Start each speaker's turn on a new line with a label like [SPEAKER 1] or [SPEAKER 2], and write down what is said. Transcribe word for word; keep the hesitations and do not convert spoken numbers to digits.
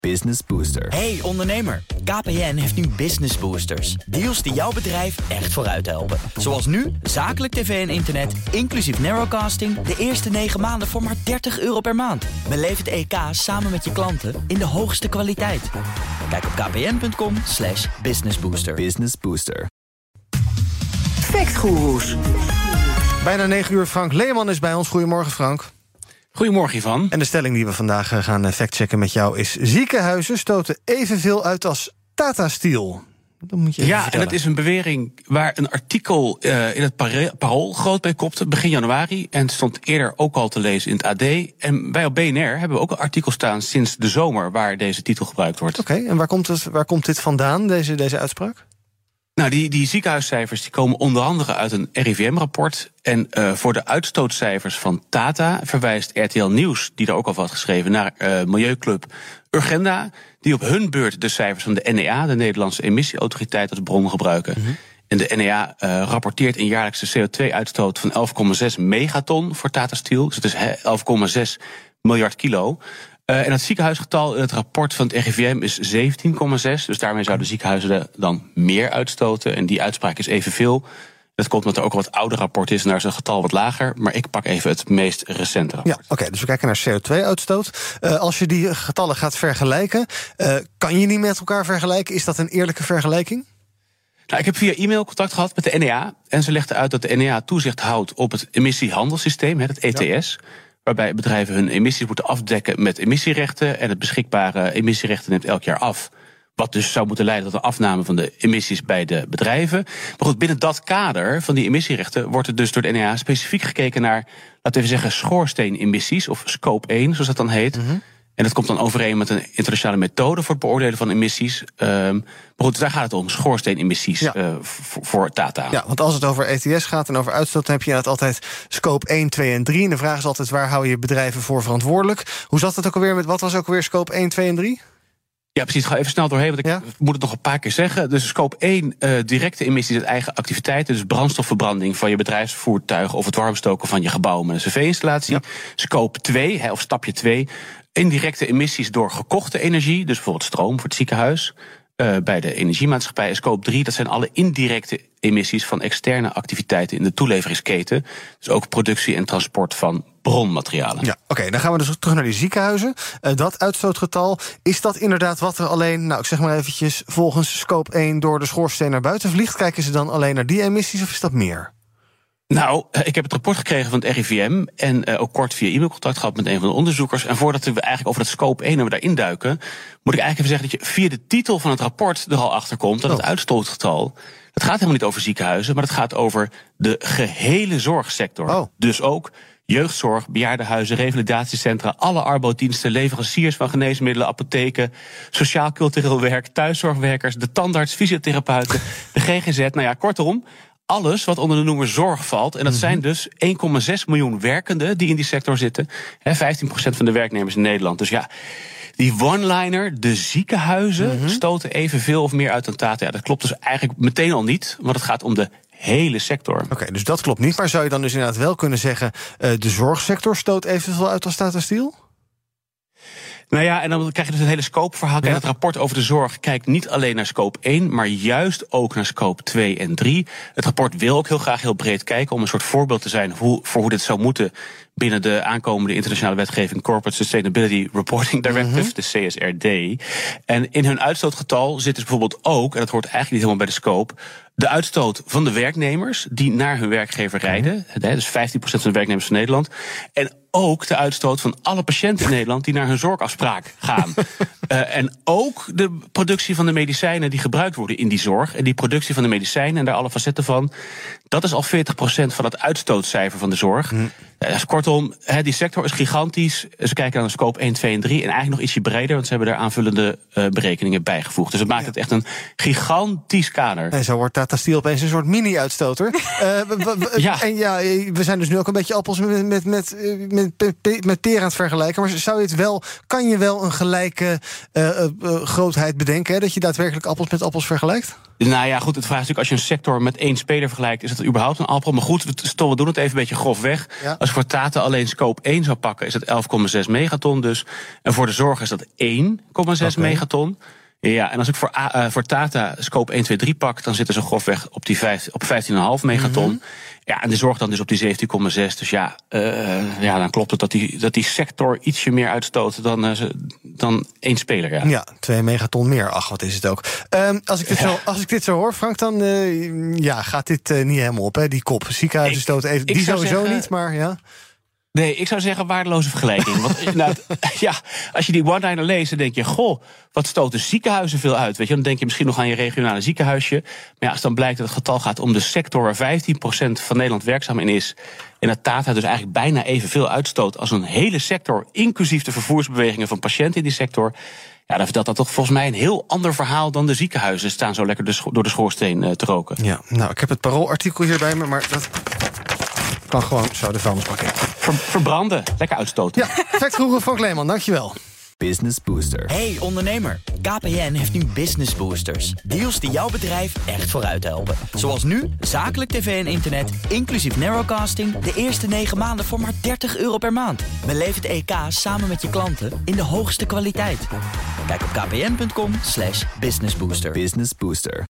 [SPEAKER 1] Business Booster.
[SPEAKER 2] Hey ondernemer, K P N heeft nu Business Boosters. Deals die jouw bedrijf echt vooruit helpen. Zoals nu, zakelijk tv en internet, inclusief narrowcasting... de eerste negen maanden voor maar dertig euro per maand. Beleef het E K samen met je klanten in de hoogste kwaliteit. Kijk op kpn.com slash businessbooster.
[SPEAKER 1] Business Booster.
[SPEAKER 3] Factgoeroes.
[SPEAKER 4] Bijna negen uur, Frank Leeman is bij ons. Goedemorgen, Frank.
[SPEAKER 5] Goedemorgen, Ivan.
[SPEAKER 4] En de stelling die we vandaag gaan factchecken met jou is... ziekenhuizen stoten evenveel uit als Tata Steel. Dat moet je even
[SPEAKER 5] ja,
[SPEAKER 4] vertellen.
[SPEAKER 5] en dat is een bewering waar een artikel uh, in het Parool groot bij kopte, begin januari. En het stond eerder ook al te lezen in het A D. En wij op B N R hebben ook een artikel staan sinds de zomer waar deze titel gebruikt wordt.
[SPEAKER 4] Oké, okay, en waar komt, het, waar komt dit vandaan, deze, deze uitspraak?
[SPEAKER 5] Nou, die, die ziekenhuiscijfers die komen onder andere uit een R I V M-rapport. En uh, voor de uitstootcijfers van Tata verwijst R T L Nieuws, die er ook al wat geschreven, naar uh, Milieuclub Urgenda, die op hun beurt de cijfers van de N E A, de Nederlandse Emissieautoriteit, als bron gebruiken. Mm-hmm. En de N E A uh, rapporteert een jaarlijkse C O twee uitstoot van elf komma zes megaton voor Tata Steel. Dus het is elf komma zes miljard kilo. Uh, en het ziekenhuisgetal in het rapport van het R I V M is zeventien komma zes. Dus daarmee zouden ziekenhuizen dan meer uitstoten. En die uitspraak is evenveel. Dat komt omdat er ook een wat ouder rapport is en daar is het getal wat lager. Maar ik pak even het meest recente rapport.
[SPEAKER 4] Ja, oké, okay, dus we kijken naar C O twee uitstoot. Uh, als je die getallen gaat vergelijken, uh, kan je niet met elkaar vergelijken? Is dat een eerlijke vergelijking?
[SPEAKER 5] Nou, ik heb via e-mail contact gehad met de N E A. En ze legde uit dat de N E A toezicht houdt op het emissiehandelssysteem, het E T S. Ja. Waarbij bedrijven hun emissies moeten afdekken met emissierechten. En het beschikbare emissierechten neemt elk jaar af. Wat dus zou moeten leiden tot een afname van de emissies bij de bedrijven. Maar goed, binnen dat kader van die emissierechten wordt er dus door de N E A specifiek gekeken naar, laten we even zeggen, schoorsteenemissies, of scope één, zoals dat dan heet. Mm-hmm. En dat komt dan overeen met een internationale methode voor het beoordelen van emissies. Um, maar goed, daar gaat het om, schoorsteenemissies ja. uh, voor, voor Tata.
[SPEAKER 4] Ja, want als het over E T S gaat en over uitstoot, dan heb je inderdaad altijd scope één, twee en drie. En de vraag is altijd, waar hou je bedrijven voor verantwoordelijk? Hoe zat het ook alweer met, wat was ook alweer scope één, twee en drie?
[SPEAKER 5] Ja, precies. Ik ga even snel doorheen, want ik ja? moet het nog een paar keer zeggen. Dus scope één, uh, directe emissies uit eigen activiteiten. Dus brandstofverbranding van je bedrijfsvoertuig of het warmstoken van je gebouw met een cv-installatie. Ja. Scope twee, hè, of stapje twee, indirecte emissies door gekochte energie. Dus bijvoorbeeld stroom voor het ziekenhuis. Uh, bij de energiemaatschappij. En scope drie, dat zijn alle indirecte emissies van externe activiteiten in de toeleveringsketen. Dus ook productie en transport van bronmaterialen.
[SPEAKER 4] Ja, oké, okay, dan gaan we dus terug naar die ziekenhuizen. Uh, dat uitstootgetal, is dat inderdaad wat er alleen, nou ik zeg maar eventjes, volgens scope één door de schoorsteen naar buiten vliegt? Kijken ze dan alleen naar die emissies of is dat meer?
[SPEAKER 5] Nou, ik heb het rapport gekregen van het R I V M en uh, ook kort via e-mailcontact gehad met een van de onderzoekers. En voordat we eigenlijk over dat scope één en we daarin duiken, moet ik eigenlijk even zeggen dat je via de titel van het rapport er al achter komt dat oh. het uitstootgetal, het gaat helemaal niet over ziekenhuizen, maar het gaat over de gehele zorgsector. Oh. Dus ook jeugdzorg, bejaardenhuizen, revalidatiecentra, alle arbeidsdiensten, leveranciers van geneesmiddelen, apotheken, sociaal-cultureel werk, thuiszorgwerkers, de tandarts, fysiotherapeuten, de G G Z. Nou ja, kortom, alles wat onder de noemer zorg valt. En dat zijn dus één komma zes miljoen werkenden die in die sector zitten. He, vijftien procent van de werknemers in Nederland. Dus ja, die one-liner, de ziekenhuizen, mm-hmm. stoten evenveel of meer uit dan Tata. Ja, dat klopt dus eigenlijk meteen al niet, want het gaat om de hele sector. Oké,
[SPEAKER 4] okay, dus dat klopt niet. Maar zou je dan dus inderdaad wel kunnen zeggen, uh, de zorgsector stoot evenveel uit als Tata Steel?
[SPEAKER 5] Nou ja, en dan krijg je dus een hele scope-verhaal. Ja. En het rapport over de zorg kijkt niet alleen naar scope één, maar juist ook naar scope twee en drie. Het rapport wil ook heel graag heel breed kijken om een soort voorbeeld te zijn hoe, voor hoe dit zou moeten binnen de aankomende internationale wetgeving Corporate Sustainability Reporting Directive, mm-hmm. de C S R D. En in hun uitstootgetal zit dus bijvoorbeeld ook, en dat hoort eigenlijk niet helemaal bij de scope, de uitstoot van de werknemers die naar hun werkgever rijden. Mm-hmm. Dus vijftien procent van de werknemers van Nederland. En ook de uitstoot van alle patiënten in Nederland die naar hun zorgafspraak gaan. uh, en ook de productie van de medicijnen die gebruikt worden in die zorg. En die productie van de medicijnen en daar alle facetten van, dat is al veertig procent van het uitstootcijfer van de zorg. Mm. Uh, dus kortom, he, die sector is gigantisch. Ze kijken naar de scope één, twee en drie. En eigenlijk nog ietsje breder, want ze hebben daar aanvullende uh, berekeningen bijgevoegd. Dus dat maakt ja. het echt een gigantisch kader.
[SPEAKER 4] En zo wordt Tata Steel opeens een soort mini-uitstoter. uh, ja. En ja, we zijn dus nu ook een beetje appels met, met, met, met, met, met peren aan het vergelijken. Maar zou je het wel, kan je wel een gelijke uh, uh, grootheid bedenken? Hè? Dat je daadwerkelijk appels met appels vergelijkt?
[SPEAKER 5] Nou ja, goed, het vraag is natuurlijk, als je een sector met één speler vergelijkt, is dat überhaupt een Alpro? Maar goed, we, we doen het even een beetje grofweg. Ja. Als je voor Tata alleen scope één zou pakken, is dat elf komma zes megaton dus. En voor de zorg is dat één komma zes okay. megaton. Ja, en als ik voor, uh, voor Tata scope één, twee, drie pak, dan zitten ze grofweg op, die vijf, op vijftien komma vijf megaton. Mm-hmm. Ja, en de zorg dan dus op die zeventien komma zes. Dus ja, uh, ja, dan klopt het dat die, dat die sector ietsje meer uitstoot dan, uh, dan één speler. Ja,
[SPEAKER 4] ja, twee megaton meer. Ach, wat is het ook. Um, als, ik dit ja. zo, als ik dit zo hoor, Frank, dan uh, ja, gaat dit uh, niet helemaal op, hè? Die kop. Ziekenhuizen stoten even. Die sowieso zeggen, niet, maar ja.
[SPEAKER 5] Nee, ik zou zeggen waardeloze vergelijking. Want nou, ja, als je die one-liner leest, dan denk je, goh, wat stoten ziekenhuizen veel uit. Weet je, dan denk je misschien nog aan je regionale ziekenhuisje. Maar ja, als dan blijkt dat het getal gaat om de sector waar vijftien procent van Nederland werkzaam in is, en dat Tata dus eigenlijk bijna evenveel uitstoot als een hele sector, inclusief de vervoersbewegingen van patiënten in die sector, ja, dan vertelt dat toch volgens mij een heel ander verhaal dan de ziekenhuizen staan zo lekker door de schoorsteen uh, te roken.
[SPEAKER 4] Ja, nou, ik heb het Parool-artikel hier bij me, maar dat kan gewoon zo de vuilnisbak in.
[SPEAKER 5] Ver, verbranden, lekker uitstoten.
[SPEAKER 4] Ja, perfect Groen, Frank Leeman, dankjewel.
[SPEAKER 2] Business Booster. Hey ondernemer, K P N heeft nu Business Boosters. Deals die jouw bedrijf echt vooruit helpen. Zoals nu, zakelijk tv en internet, inclusief narrowcasting, de eerste negen maanden voor maar dertig euro per maand. Beleef het E K samen met je klanten in de hoogste kwaliteit. Kijk op kpn punt com slash businessbooster.
[SPEAKER 1] Business Booster.